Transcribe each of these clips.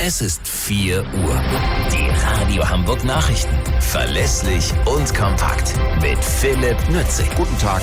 Es ist 4 Uhr. Die Radio Hamburg Nachrichten. Verlässlich und kompakt. Mit Philipp Nützig. Guten Tag.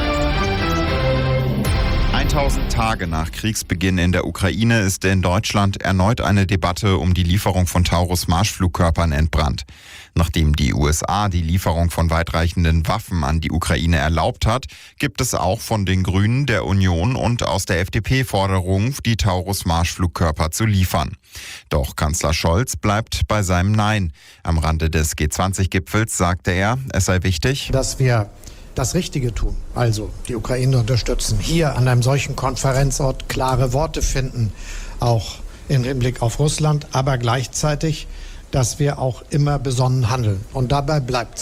1000 Tage nach Kriegsbeginn in der Ukraine ist in Deutschland erneut eine Debatte um die Lieferung von Taurus-Marschflugkörpern entbrannt. Nachdem die USA die Lieferung von weitreichenden Waffen an die Ukraine erlaubt hat, gibt es auch von den Grünen, der Union und aus der FDP Forderungen, die Taurus-Marschflugkörper zu liefern. Doch Kanzler Scholz bleibt bei seinem Nein. Am Rande des G20-Gipfels sagte er, es sei wichtig, dass wir das Richtige tun, also die Ukraine unterstützen, hier an einem solchen Konferenzort klare Worte finden, auch im Hinblick auf Russland, aber gleichzeitig, dass wir auch immer besonnen handeln. Und dabei bleibt es.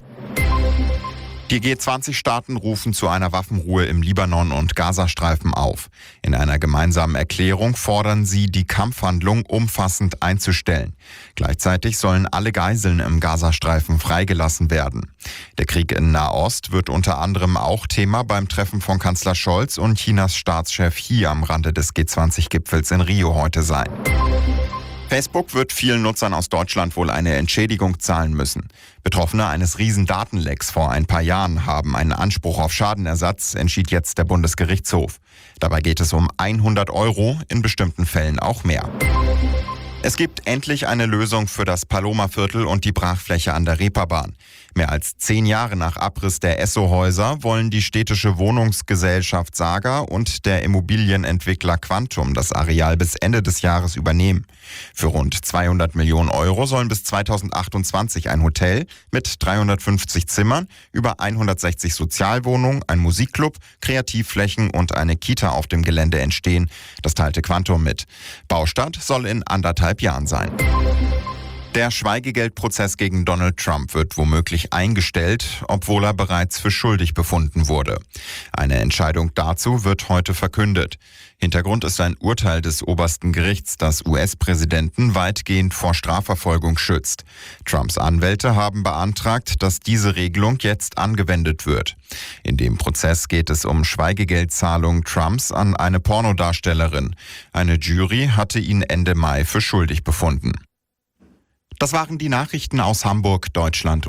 Die G20-Staaten rufen zu einer Waffenruhe im Libanon und Gazastreifen auf. In einer gemeinsamen Erklärung fordern sie, die Kampfhandlung umfassend einzustellen. Gleichzeitig sollen alle Geiseln im Gazastreifen freigelassen werden. Der Krieg in Nahost wird unter anderem auch Thema beim Treffen von Kanzler Scholz und Chinas Staatschef Xi am Rande des G20-Gipfels in Rio heute sein. Facebook wird vielen Nutzern aus Deutschland wohl eine Entschädigung zahlen müssen. Betroffene eines Riesendatenlecks vor ein paar Jahren haben einen Anspruch auf Schadenersatz, entschied jetzt der Bundesgerichtshof. Dabei geht es um 100 €, in bestimmten Fällen auch mehr. Es gibt endlich eine Lösung für das Paloma-Viertel und die Brachfläche an der Reeperbahn. Mehr als 10 Jahre nach Abriss der Esso-Häuser wollen die städtische Wohnungsgesellschaft Saga und der Immobilienentwickler Quantum das Areal bis Ende des Jahres übernehmen. Für rund 200 Millionen € sollen bis 2028 ein Hotel mit 350 Zimmern, über 160 Sozialwohnungen, ein Musikclub, Kreativflächen und eine Kita auf dem Gelände entstehen. Das teilte Quantum mit. Baustart soll in 1,5 Jahren sein. Der Schweigegeldprozess gegen Donald Trump wird womöglich eingestellt, obwohl er bereits für schuldig befunden wurde. Eine Entscheidung dazu wird heute verkündet. Hintergrund ist ein Urteil des obersten Gerichts, das US-Präsidenten weitgehend vor Strafverfolgung schützt. Trumps Anwälte haben beantragt, dass diese Regelung jetzt angewendet wird. In dem Prozess geht es um Schweigegeldzahlungen Trumps an eine Pornodarstellerin. Eine Jury hatte ihn Ende Mai für schuldig befunden. Das waren die Nachrichten aus Hamburg, Deutschland